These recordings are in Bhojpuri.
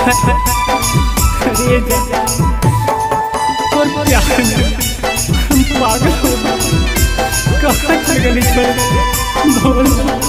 अरे और प्यार में हम पागल हो कहाँ चले गए बोल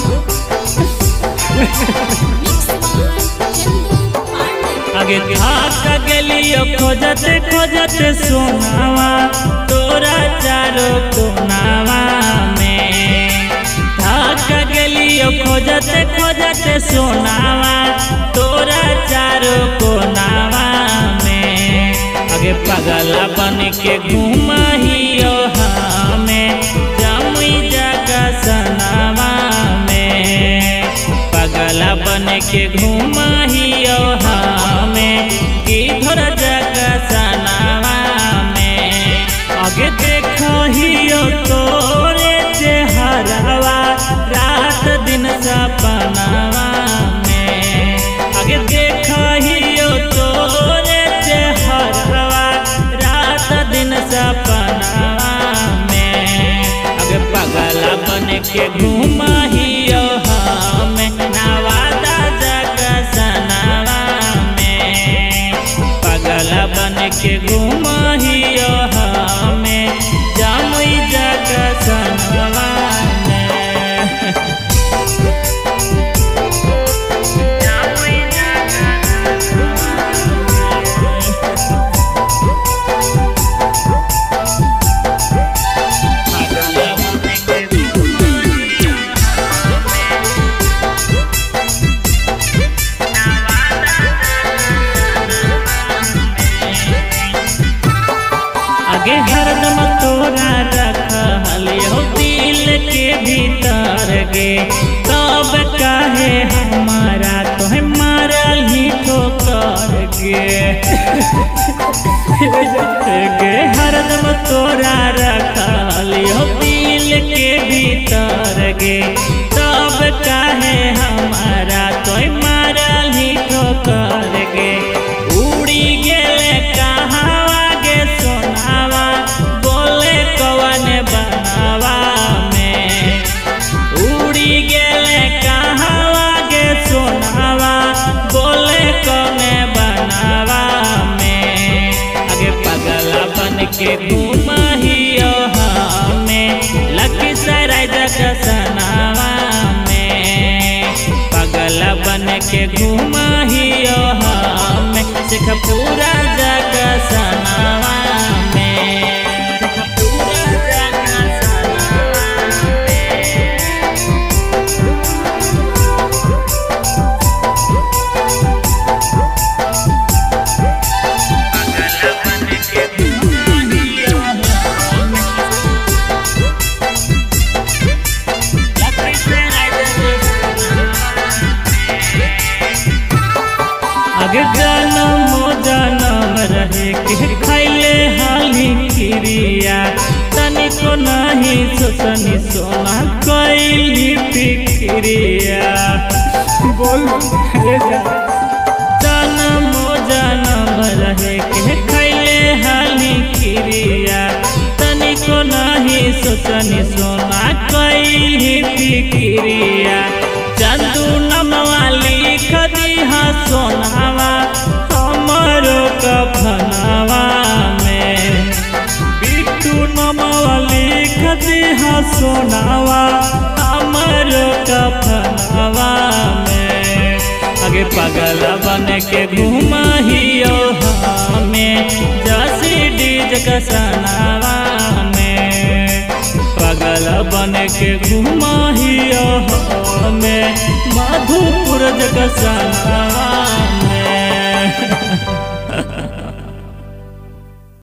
आगे भाग गलियो खोजते खोजते सोनावा तोरा चारो कोनावा में भाग गलियो खोजते खोजते सोनावा तोरा चारो कोनावा में आगे पगला बन के घुमाहियो हमें जमुई जगह सनावा में पगला बन के घुमाहियो हमें किधर जगह सनावा में आगे देखहियो तोरे चेहरावा रात दिन सपनावा में आगे देखहियो तोरे चेहरावा रात दिन सपनावा में आगे पगला बन के घुमाहियो हमें नवादा जगह सनावा में पगला बन के घुमाहियो हमें जमुई जगह सनावा आगे हरदम तोरा रखलियो दिल के भीतर गे तब काहे हमारा तोहे मारल ही ठोकर गे हरदम तोरा रखलियो दिल के भीतर गे तब काहे हमारा तोहे मारल ही ठोकर गे उड़ी गेले कहावा गे सोनावा बोले कवन बनावा में उड़ी गेले कहावा गे सोनावा बोले कवन बनावा में आगे पगला बन के घुमाहियो हमें लखीसराय जगह सनावा में पगला बन के घुमाहियो हमें शेखपुरा जगह सनावा आगे जन्म रहे के खैले हाली क्रिया तनिको नहीं सोचनी सोना कैली फिक्रिया बोल जन्म रहे के खैले हाली क्रिया तनिको नहीं सोचनी सोना कैली फिक्रिया चंदू नमवाली खदिहा सोनावा हमारो कफनावा में बिट्टू नमवाली खदिहा सोनावा हमारो कफनावा में आगे पगला बन के घुमाहियो हमें जसीडी जगह सनावा में पगला बन के घुमाहियो हमें मधुपुर जगह सनावा